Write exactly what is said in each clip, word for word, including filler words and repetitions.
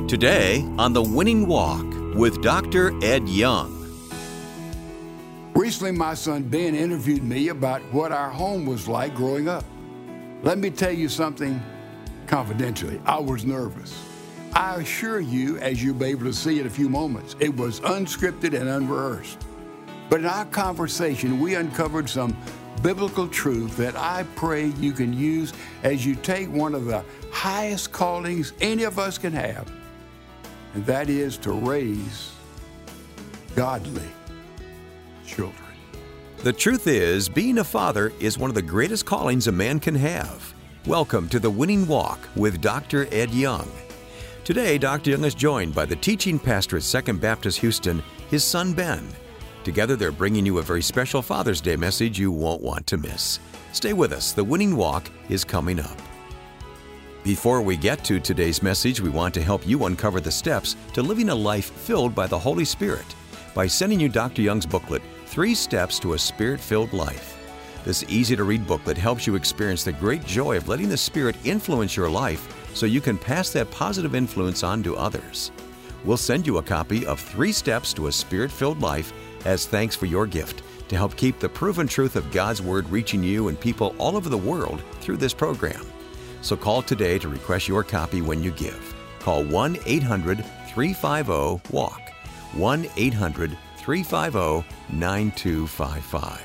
Today on The Winning Walk with Doctor Ed Young. Recently, my son Ben interviewed me about what our home was like growing up. Let me tell you something confidentially. I was nervous. I assure you, as you'll be able to see in a few moments, it was unscripted and unrehearsed. But in our conversation, we uncovered some biblical truth that I pray you can use as you take one of the highest callings any of us can have, and that is to raise godly children. The truth is, being a father is one of the greatest callings a man can have. Welcome to The Winning Walk with Doctor Ed Young. Today, Doctor Young is joined by the teaching pastor at Second Baptist Houston, his son Ben. Together, they're bringing you a very special Father's Day message you won't want to miss. Stay with us. The Winning Walk is coming up. Before we get to today's message, we want to help you uncover the steps to living a life filled by the Holy Spirit by sending you Doctor Young's booklet, Three Steps to a Spirit-Filled Life. This easy-to-read booklet helps you experience the great joy of letting the Spirit influence your life so you can pass that positive influence on to others. We'll send you a copy of Three Steps to a Spirit-Filled Life as thanks for your gift to help keep the proven truth of God's Word reaching you and people all over the world through this program. So call today to request your copy when you give. Call one eight hundred three five zero WALK, one eight hundred three five zero nine two five five.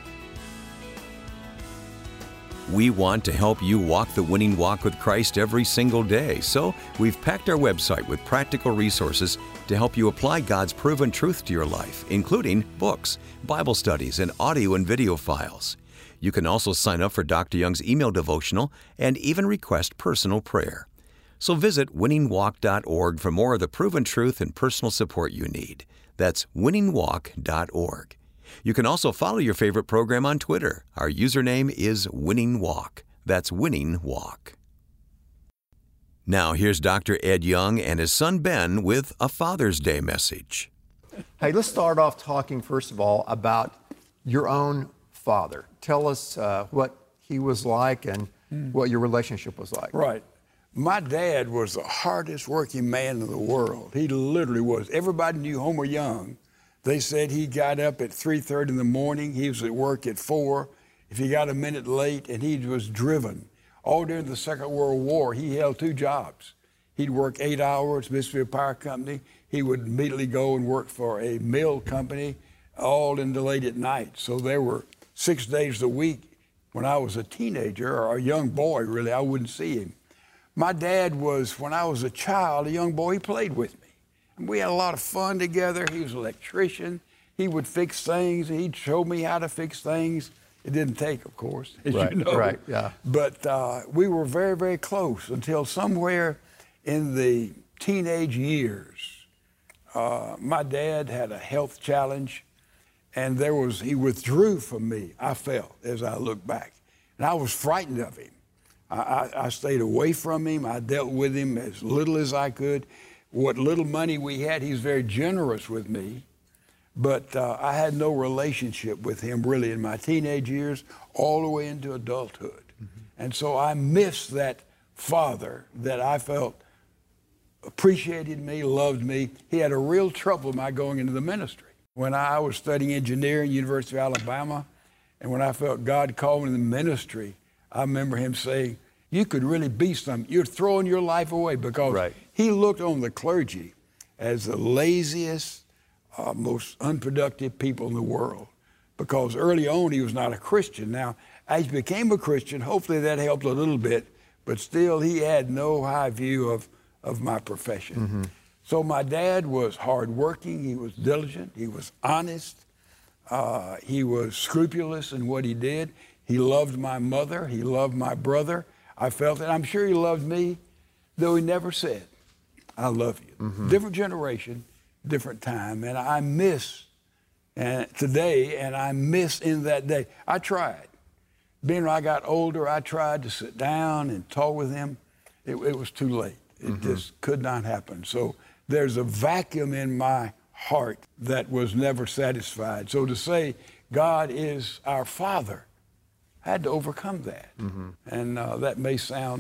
We want to help you walk the winning walk with Christ every single day, so we've packed our website with practical resources to help you apply God's proven truth to your life, including books, Bible studies, and audio and video files. You can also sign up for Doctor Young's email devotional and even request personal prayer. So visit winning walk dot org for more of the proven truth and personal support you need. That's winning walk dot org. You can also follow your favorite program on Twitter. Our username is Winning Walk. That's Winning Walk. Now here's Doctor Ed Young and his son Ben with a Father's Day message. Hey, let's start off talking, first of all, about your own father. Tell us uh, what he was like and mm. what your relationship was like. Right. My dad was the hardest working man in the world. He literally was. Everybody knew Homer Young. They said he got up at three thirty in the morning. He was at work at four. If he got a minute late, and he was driven. All during the Second World War, he held two jobs. He'd work eight hours, Mississippi Power Company. He would immediately go and work for a mill company, all in the late at night. So there were six days a week. When I was a teenager, or a young boy, really, I wouldn't see him. My dad was, when I was a child, a young boy, he played with me. And we had a lot of fun together. He was an electrician. He would fix things. He'd show me how to fix things. It didn't take, of course, as right, you know. Right, yeah. But uh, we were very, very close until somewhere in the teenage years, uh, my dad had a health challenge. And there was, he withdrew from me, I felt, as I look back. And I was frightened of him. I, I, I stayed away from him. I dealt with him as little as I could. What little money we had, he was very generous with me. But uh, I had no relationship with him really in my teenage years, all the way into adulthood. Mm-hmm. And so I missed that father that I felt appreciated me, loved me. He had a real trouble in my going into the ministry. When I was studying engineering, University of Alabama, and when I felt God called me to the ministry, I remember him saying, you could really be something. You're throwing your life away, because right. He looked on the clergy as the laziest, uh, most unproductive people in the world, because early on he was not a Christian. Now, as he became a Christian, hopefully that helped a little bit, but still he had no high view of, of my profession. Mm-hmm. So my dad was hardworking, he was diligent, he was honest, uh, he was scrupulous in what he did. He loved my mother, he loved my brother. I felt it. I'm sure he loved me, though he never said, I love you. Mm-hmm. Different generation, different time, and I miss and today, and I miss in that day. I tried. Being when I got older, I tried to sit down and talk with him. It, it was too late. It mm-hmm. just could not happen. So there's a vacuum in my heart that was never satisfied. So to say God is our Father, I had to overcome that. Mm-hmm. And uh, that may sound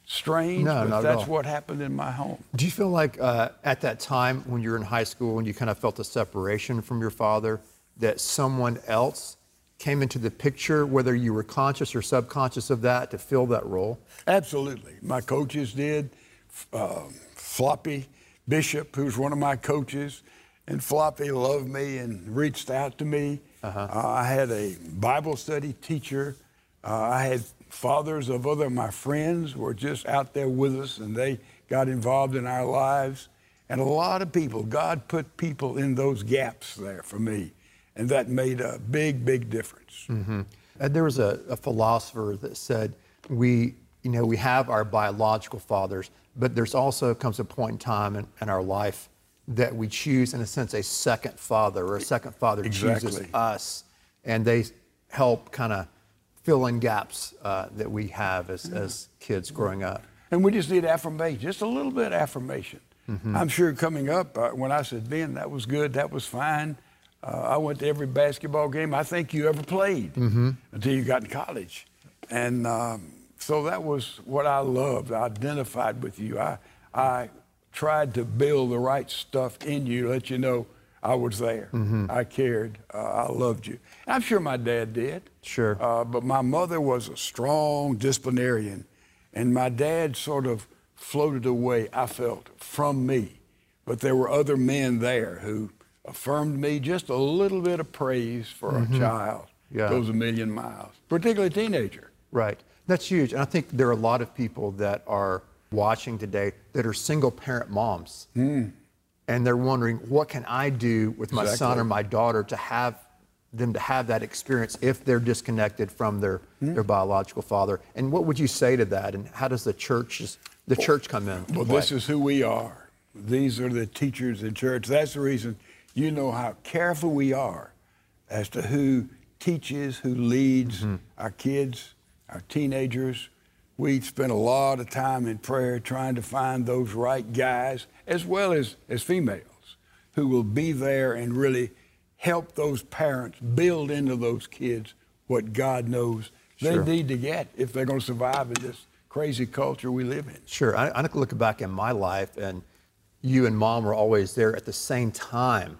strange, No, but not at that's all. what happened in my home. Do you feel like uh, at that time when you were in high school and you kind of felt a separation from your father, that someone else came into the picture, whether you were conscious or subconscious of that, to fill that role? Absolutely. My coaches did. Uh, Floppy Bishop, who's one of my coaches, and Floppy loved me and reached out to me. Uh-huh. Uh, I had a Bible study teacher. Uh, I had fathers of other my friends were just out there with us, and they got involved in our lives. And a lot of people, God put people in those gaps there for me, and that made a big, big difference. Mm-hmm. And there was a, a philosopher that said, we, you know, we have our biological fathers, but there's also comes a point in time in, in our life that we choose, in a sense, a second father, or a second father Exactly. chooses us, and they help kind of fill in gaps uh, that we have as, yeah. as kids growing up. And we just need affirmation, just a little bit of affirmation. Mm-hmm. I'm sure coming up, uh, when I said, Ben, that was good, that was fine. Uh, I went to every basketball game I think you ever played mm-hmm. until you got in college. And um, so that was what I loved. I identified with you. I, I tried to build the right stuff in you, let you know I was there. Mm-hmm. I cared. Uh, I loved you. I'm sure my dad did. Sure. Uh, but my mother was a strong disciplinarian, and my dad sort of floated away, I felt, from me. But there were other men there who affirmed me. Just a little bit of praise for mm-hmm. a child yeah. goes a million miles, particularly a teenager. Right. That's huge. And I think there are a lot of people that are watching today that are single parent moms. Mm. And they're wondering, what can I do with my exactly. son or my daughter to have them to have that experience if they're disconnected from their, mm. their biological father? And what would you say to that? And how does the church, the well, church come in? Well, play? This is who we are. These are the teachers in church. That's the reason you know how careful we are as to who teaches, who leads mm-hmm. our kids, our teenagers. We spend a lot of time in prayer trying to find those right guys, as well as, as females, who will be there and really help those parents build into those kids what God knows Sure. they need to get if they're going to survive in this crazy culture we live in. Sure. I, I look back in my life, and you and Mom were always there at the same time.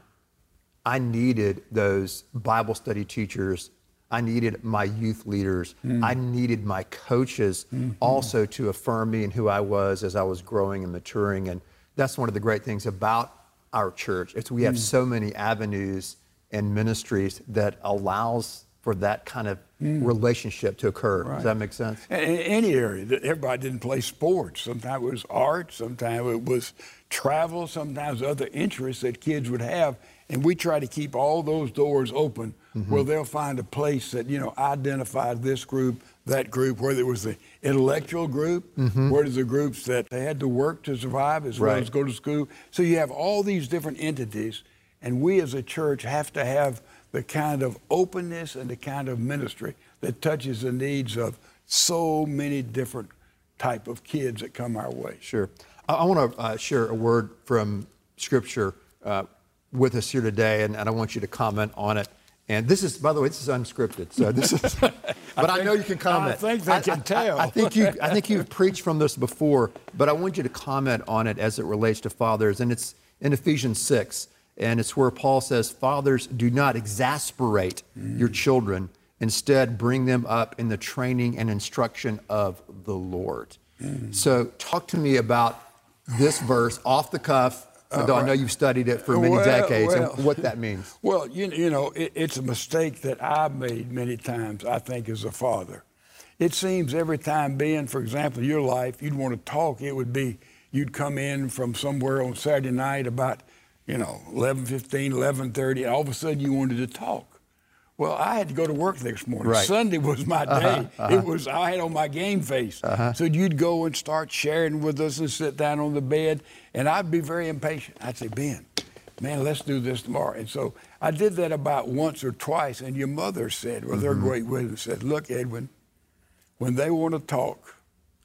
I needed those Bible study teachers. I needed my youth leaders. Mm. I needed my coaches mm-hmm. also to affirm me and who I was as I was growing and maturing. And that's one of the great things about our church. It's we have mm. so many avenues and ministries that allows for that kind of mm. relationship to occur. Right. Does that make sense? In any area, everybody didn't play sports. Sometimes it was art, sometimes it was travel, sometimes other interests that kids would have. And we try to keep all those doors open mm-hmm. where they'll find a place that, you know, identified this group, that group, whether it was the intellectual group, mm-hmm. where there's the groups that they had to work to survive as right. well as go to school. So you have all these different entities, and we as a church have to have the kind of openness and the kind of ministry that touches the needs of so many different type of kids that come our way. Sure. I, I want to uh, share a word from Scripture uh, with us here today, and, and I want you to comment on it. And this is, by the way, this is unscripted, so this is. But I, think, I know you can comment. I think they can I, tell. I, I think you. I think you've preached from this before, but I want you to comment on it as it relates to fathers, and it's in Ephesians six, and it's where Paul says, "Fathers, do not exasperate mm. your children; instead, bring them up in the training and instruction of the Lord." Mm. So, talk to me about this verse off the cuff. Although uh, right. I know you've studied it for many well, decades, well, and what that means. Well, you, you know, it, it's a mistake that I've made many times, I think, as a father. It seems every time, Ben, for example, in your life, you'd want to talk, it would be you'd come in from somewhere on Saturday night about, you know, eleven fifteen, eleven thirty, and all of a sudden you wanted to talk. Well, I had to go to work next morning. Right. Sunday was my day. Uh-huh, uh-huh. It was, I had on my game face. Uh-huh. So you'd go and start sharing with us and sit down on the bed, and I'd be very impatient. I'd say, Ben, man, let's do this tomorrow. And so I did that about once or twice, and your mother said, well, mm-hmm. they're great wisdom, said, look, Edwin, when they want to talk,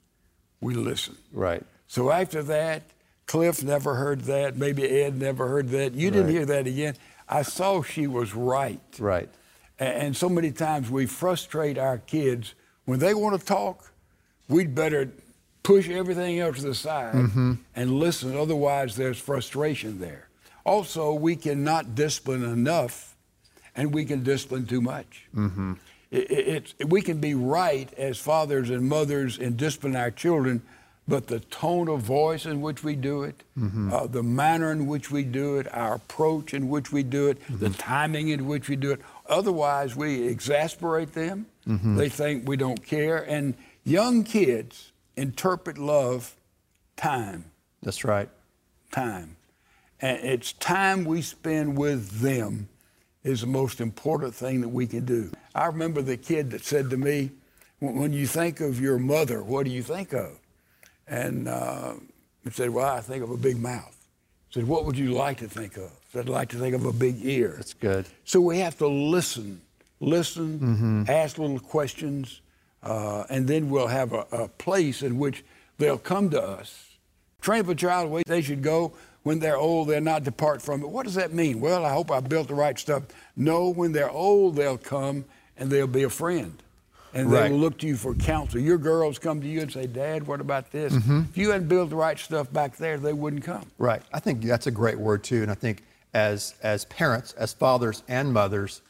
we listen. Right. So after that, Cliff never heard that, maybe Ed never heard that. You didn't right. hear that again. I saw she was right. Right. And so many times we frustrate our kids. When they want to talk, we'd better push everything else to the side mm-hmm. and listen. Otherwise, there's frustration there. Also, we cannot discipline enough, and we can discipline too much. Mm-hmm. It, it, it, we can be right as fathers and mothers in disciplining our children, but the tone of voice in which we do it, mm-hmm. uh, the manner in which we do it, our approach in which we do it, mm-hmm. the timing in which we do it. Otherwise, we exasperate them. Mm-hmm. They think we don't care. And young kids interpret love time. That's right. Time. And it's time we spend with them is the most important thing that we can do. I remember the kid that said to me, when you think of your mother, what do you think of? And uh, I said, well, I think of a big mouth. I said, what would you like to think of? I said, I'd like to think of a big ear. That's good. So we have to listen, listen, mm-hmm. ask little questions, uh, and then we'll have a, a place in which they'll come to us. Train up a child the way they should go. When they're old, they'll not depart from it. What does that mean? Well, I hope I built the right stuff. No, when they're old, they'll come and they'll be a friend. And right. they will look to you for counsel. Your girls come to you and say, Dad, what about this? Mm-hmm. If you hadn't built the right stuff back there, they wouldn't come. Right. I think that's a great word, too. And I think as as parents, as fathers and mothers,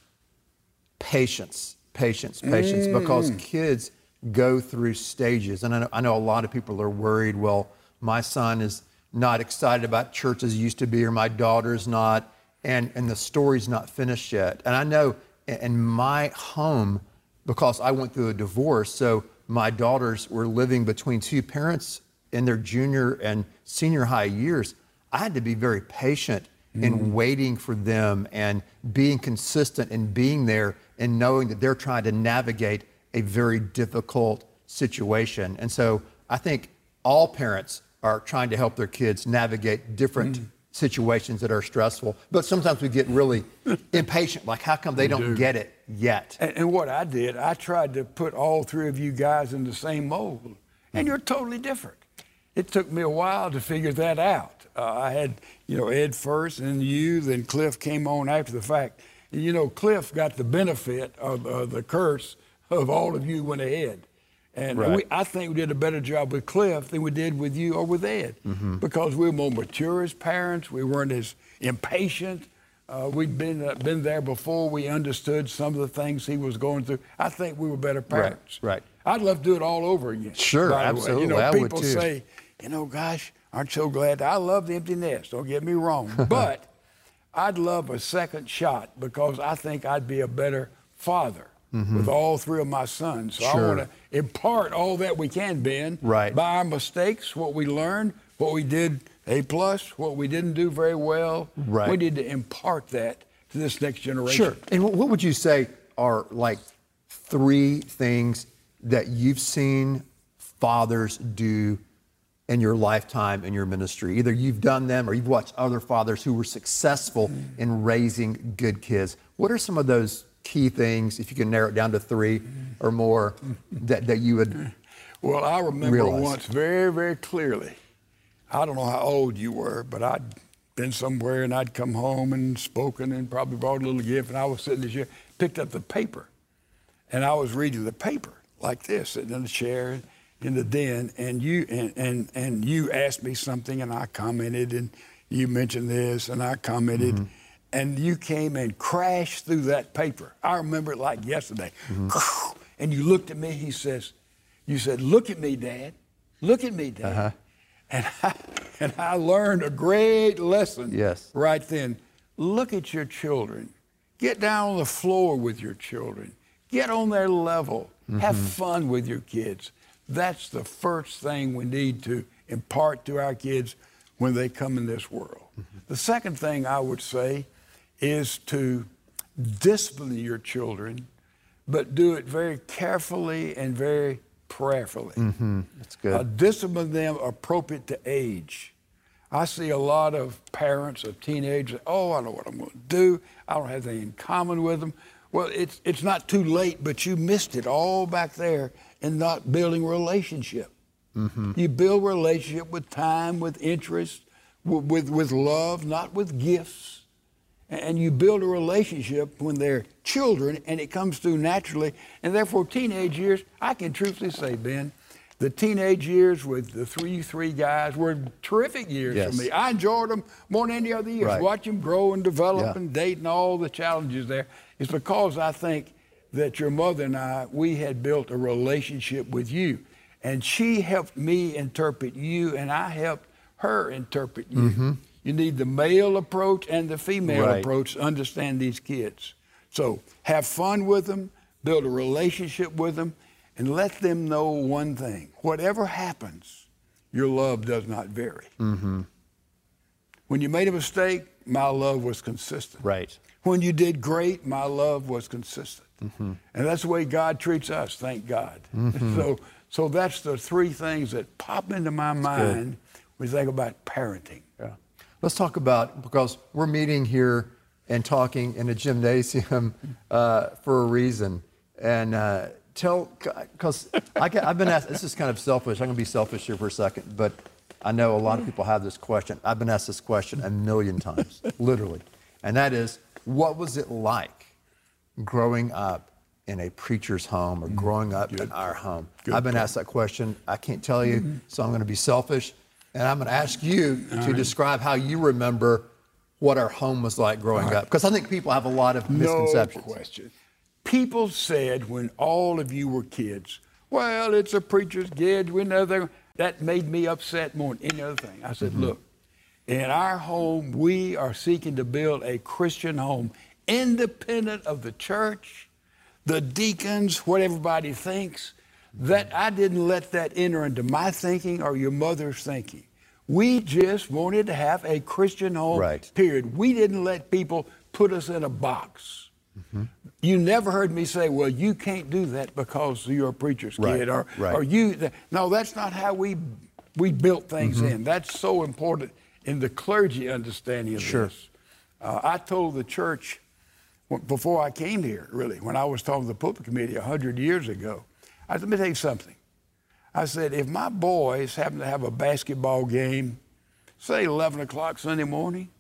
patience, patience, patience, mm. because kids go through stages. And I know, I know a lot of people are worried, well, my son is not excited about church as he used to be, or my daughter's not, and, and the story's not finished yet. And I know in my home, because I went through a divorce, so my daughters were living between two parents in their junior and senior high years. I had to be very patient mm. in waiting for them and being consistent and being there and knowing that they're trying to navigate a very difficult situation. And so I think all parents are trying to help their kids navigate different mm. situations that are stressful. But sometimes we get really impatient, like how come they we don't do. get it yet? And, and what I did, I tried to put all three of you guys in the same mold, and you're totally different. It took me a while to figure that out. Uh, I had, you know, Ed first, and you, then Cliff came on after the fact. And, you know, Cliff got the benefit of uh, the curse of all of you went ahead. And right. we, I think we did a better job with Cliff than we did with you or with Ed, mm-hmm. because we were more mature as parents. We weren't as impatient. Uh, we'd been uh, been there before. We understood some of the things he was going through. I think we were better parents. Right. right. I'd love to do it all over again. Sure, absolutely. You know, I people would too. say, you know, gosh, aren't you so glad? I love the empty nest. Don't get me wrong, but I'd love a second shot because I think I'd be a better father. Mm-hmm. with all three of my sons. So sure. I want to impart all that we can, Ben, right. by our mistakes, what we learned, what we did A plus, what we didn't do very well. Right. We need to impart that to this next generation. Sure. And what would you say are like three things that you've seen fathers do in your lifetime in your ministry? Either you've done them or you've watched other fathers who were successful mm. in raising good kids. What are some of those key things, if you can narrow it down to three or more, that, that you would Well, I remember realize? once very, very clearly. I don't know how old you were, but I'd been somewhere and I'd come home and spoken and probably brought a little gift, and I was sitting in the chair, picked up the paper, and I was reading the paper like this, sitting in the chair in the den, and you and, and, and you asked me something, and I commented, and you mentioned this, and I commented, mm-hmm. and you came and crashed through that paper. I remember it like yesterday. Mm-hmm. And you looked at me, he says, you said, look at me, Dad. Look at me, Dad. Uh-huh. And, I, and I learned a great lesson yes. right then. Look at your children. Get down on the floor with your children. Get on their level. Mm-hmm. Have fun with your kids. That's the first thing we need to impart to our kids when they come in this world. Mm-hmm. The second thing I would say is to discipline your children, but do it very carefully and very prayerfully. Mm-hmm. That's good. Uh, discipline them appropriate to age. I see a lot of parents of teenagers, oh, I know what I'm going to do. I don't have anything in common with them. Well, it's it's not too late, but you missed it all back there in not building relationship. Mm-hmm. You build relationship with time, with interest, with, with, with love, not with gifts. And you build a relationship when they're children, and it comes through naturally. And therefore, teenage years, I can truthfully say, Ben, The teenage years with the three three guys were terrific years Yes. for me. I enjoyed them more than any other years. Right. Watch them grow and develop Yeah. and date and all the challenges there. It's because I think that your mother and I, we had built a relationship with you. And she helped me interpret you, and I helped her interpret you. Mm-hmm. You need the male approach and the female Right. approach to understand these kids. So have fun with them, build a relationship with them, and let them know one thing. Whatever happens, your love does not vary. Mm-hmm. When you made a mistake, my love was consistent. Right. When you did great, my love was consistent. Mm-hmm. And that's the way God treats us, thank God. Mm-hmm. So, so that's the three things that pop into my mind when we think about parenting. Yeah. Let's talk about, because we're meeting here and talking in a gymnasium uh, for a reason. And uh, tell, because I've been asked, this is kind of selfish, I'm going to be selfish here for a second, but I know a lot of people have this question. I've been asked this question a million times, literally. And that is, what was it like growing up in a preacher's home or growing up Good. in our home? Good I've been point. asked that question. I can't tell you, Mm-hmm. so I'm going to be selfish. And I'm going to ask you All to right. describe how you remember what our home was like growing All right. up. Because I think people have a lot of misconceptions. No question. People said when all of you were kids, well, it's a preacher's kid. We know they're, that made me upset more than any other thing. I said, Mm-hmm. look, in our home, we are seeking to build a Christian home, independent of the church, the deacons, what everybody thinks. That I didn't let that enter into my thinking or your mother's thinking. We just wanted to have a Christian home, Right. period. We didn't let people put us in a box. Mm-hmm. You never heard me say, well, you can't do that because you're a preacher's Right, kid. Or, right. or you, no, that's not how we we built things Mm-hmm. in. That's so important in the clergy understanding of Sure. this. Uh, I told the church w- before I came here, really, when I was talking to the pulpit committee a hundred years ago, I said, let me tell you something. I said, if my boys happen to have a basketball game, say eleven o'clock Sunday morning,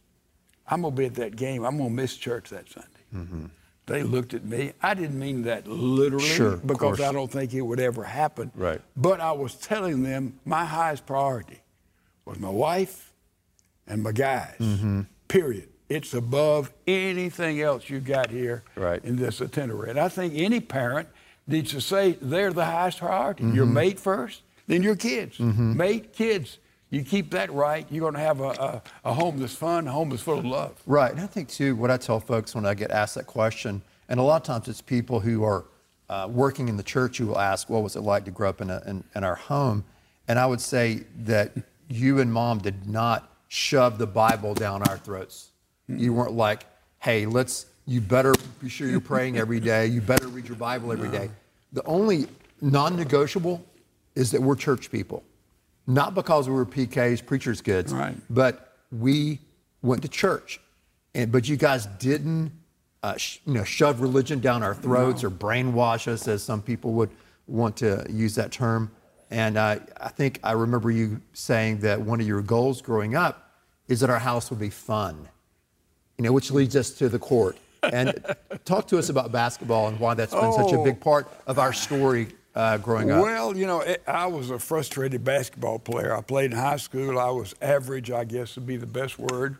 I'm going to be at that game. I'm going to miss church that Sunday. Mm-hmm. They looked at me. I didn't mean that literally Sure, of because course. I don't think it would ever happen. Right. But I was telling them my highest priority was my wife and my guys, Mm-hmm. period. It's above anything else you got here Right. in this itinerary. And I think any parent needs to say they're the highest priority. Mm-hmm. Your mate first, then your kids. Mate, kids. You keep that right, you're going to have a, a, a home that's fun, a home that's full of love. Right, and I think too, what I tell folks when I get asked that question, and a lot of times it's people who are uh, working in the church who will ask, what was it like to grow up in, a, in, in our home? And I would say that you and Mom did not shove the Bible down our throats. You weren't like, hey, let's, you better be sure you're praying every day, you better read your Bible every day. The only non-negotiable is that we're church people. Not because we were P Ks, preacher's kids, Right. but we went to church. And but you guys didn't, uh, sh- you know, shove religion down our throats or brainwash us, as some people would want to use that term. And uh, I think I remember you saying that one of your goals growing up is that our house would be fun, you know, which leads us to the court. And talk to us about basketball and why that's been such a Oh. big part of our story uh, growing up. Well, you know, it, I was a frustrated basketball player. I played in high school. I was average, I guess would be the best word.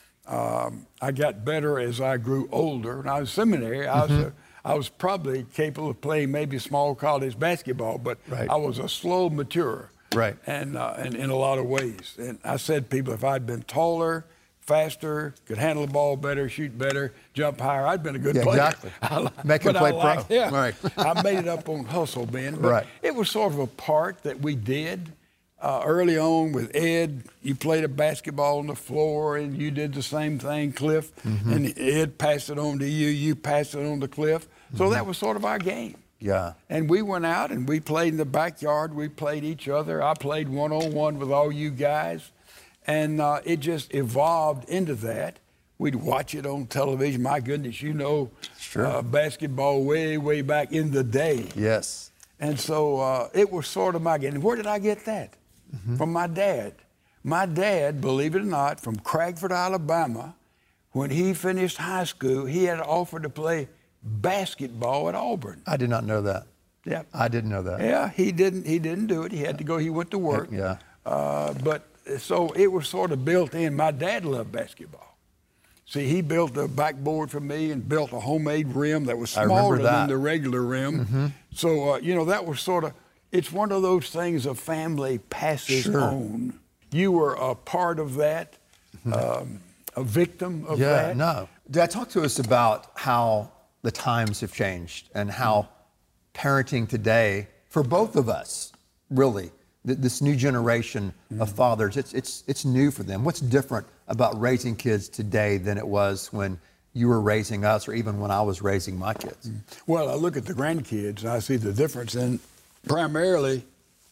Um, I got better as I grew older. When I was seminary, I was Mm-hmm. a, I was probably capable of playing maybe small college basketball, but Right. I was a slow maturer. Right. And uh, in, in a lot of ways. And I said to people, if I'd been taller, faster, could handle the ball better, shoot better, jump higher, I'd been a good Yeah, player. exactly. I li- Make him but I play pro. liked- Yeah. Right. I made it up on hustle, Ben. But Right. it was sort of a part that we did uh, early on with Ed. You played a basketball on the floor, and you did the same thing, Cliff. Mm-hmm. And Ed passed it on to you. You passed it on to Cliff. So Mm-hmm. that was sort of our game. Yeah. And we went out and we played in the backyard. We played each other. I played one-on-one with all you guys. And uh, it just evolved into that. We'd watch it on television. My goodness, you know Sure. uh, basketball way, way back in the day. Yes. And so uh, it was sort of my game. And where did I get that? Mm-hmm. From my dad. My dad, believe it or not, from Cragford, Alabama, when he finished high school, he had an offer to play basketball at Auburn. I did not know that. Yeah. I didn't know that. Yeah, he didn't. He didn't do it. He had to go. He went to work. Yeah. Uh, but so it was sort of built in. My dad loved basketball. See, he built a backboard for me and built a homemade rim that was smaller that. than the regular rim. Mm-hmm. So uh, you know that was sort of. It's one of those things a family passes Sure. on. You were a part of that, um, a victim of Yeah, that. no. Dad, talk to us about how the times have changed and how parenting today, for both of us, really, th- this new generation of fathers, it's, it's, it's new for them. What's different about raising kids today than it was when you were raising us or even when I was raising my kids? Well, I look at the grandkids and I see the difference, and primarily,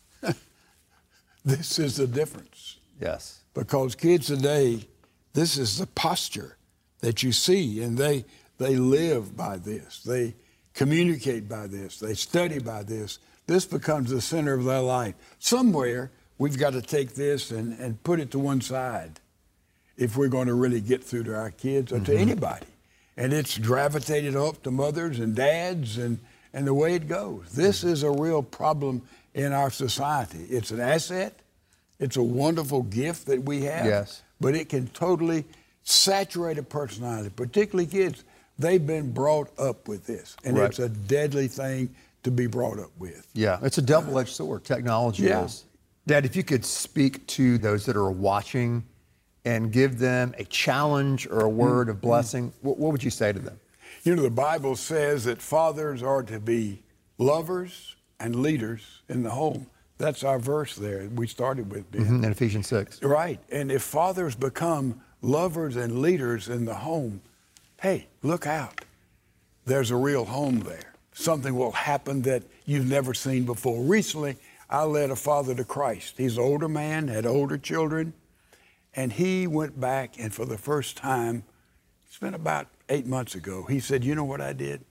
this is the difference. Yes. Because kids today, this is the posture that you see, and they they live by this. They communicate by this. They study by this. This becomes the center of their life. Somewhere, we've got to take this and, and put it to one side if we're going to really get through to our kids or Mm-hmm. to anybody. And it's gravitated up to mothers and dads and, and the way it goes. This is a real problem in our society. It's an asset. It's a wonderful gift that we have. Yes. But it can totally saturate a personality, particularly kids. They've been brought up with this, and Right. it's a deadly thing to be brought up with. Yeah, it's a double-edged sword. Technology Yeah. is. Dad, if you could speak to those that are watching and give them a challenge or a word of blessing, what, what would you say to them? You know, the Bible says that fathers are to be lovers and leaders in the home. That's our verse there we started with, Ben. Mm-hmm. In Ephesians six. Right. And if fathers become lovers and leaders in the home, hey, look out. There's a real home there. Something will happen that you've never seen before. Recently, I led a father to Christ. He's an older man, had older children, and he went back, and for the first time, it's been about eight months ago, he said, you know what I did?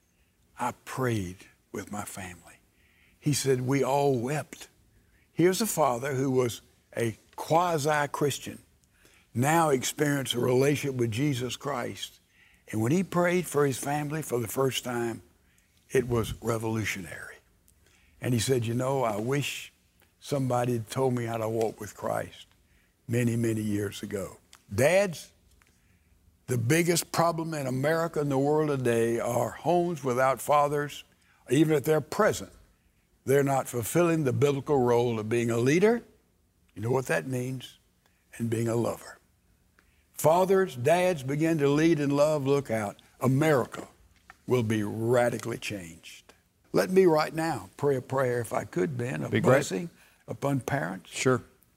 I prayed with my family. He said, we all wept. Here's a father who was a quasi-Christian, now experienced a relationship with Jesus Christ. And when he prayed for his family for the first time, it was revolutionary. And he said, you know, I wish somebody had told me how to walk with Christ many, many years ago. Dads, the biggest problem in America and the world today are homes without fathers. Even if they're present, they're not fulfilling the biblical role of being a leader. You know what that means? And being a lover. Fathers, dads begin to lead and love. Look out. America will be radically changed. Let me right now pray a prayer, if I could, Ben, a Be great. blessing upon parents. Sure.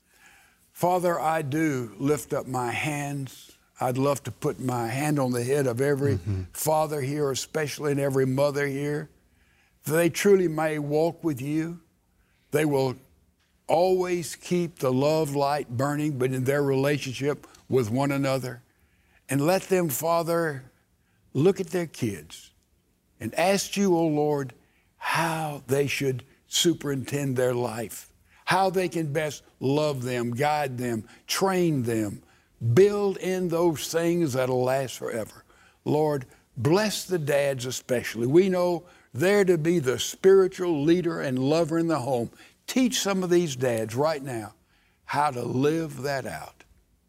Father, I do lift up my hands. I'd love to put my hand on the head of every mm-hmm. father here, especially, and every mother here. They truly may walk with you. They will always keep the love light burning, but in their relationship with one another. And let them, Father, look at their kids and ask you, oh Lord, how they should superintend their life, how they can best love them, guide them, train them, build in those things that'll last forever. Lord, bless the dads especially. We know they're to be the spiritual leader and lover in the home. Teach some of these dads right now how to live that out.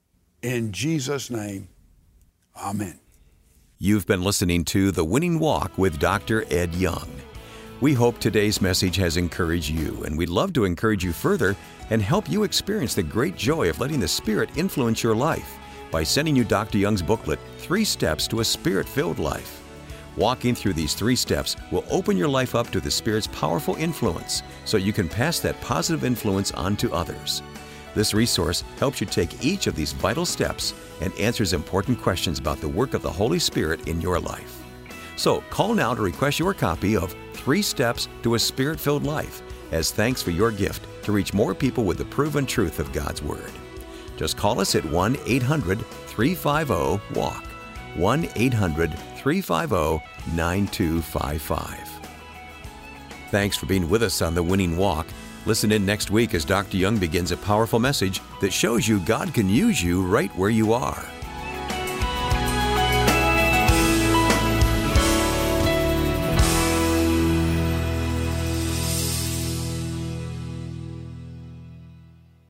In Jesus' name, amen. You've been listening to The Winning Walk with Doctor Ed Young. We hope today's message has encouraged you, and we'd love to encourage you further and help you experience the great joy of letting the Spirit influence your life by sending you Doctor Young's booklet, Three Steps to a Spirit-Filled Life. Walking through these three steps will open your life up to the Spirit's powerful influence so you can pass that positive influence on to others. This resource helps you take each of these vital steps and answers important questions about the work of the Holy Spirit in your life. So call now to request your copy of Three Steps to a Spirit-Filled Life as thanks for your gift to reach more people with the proven truth of God's Word. Just call us at one eight hundred, three five zero, W A L K, one eight hundred, three five zero, nine two five five. Thanks for being with us on The Winning Walk. Listen in next week as Doctor Young begins a powerful message that shows you God can use you right where you are.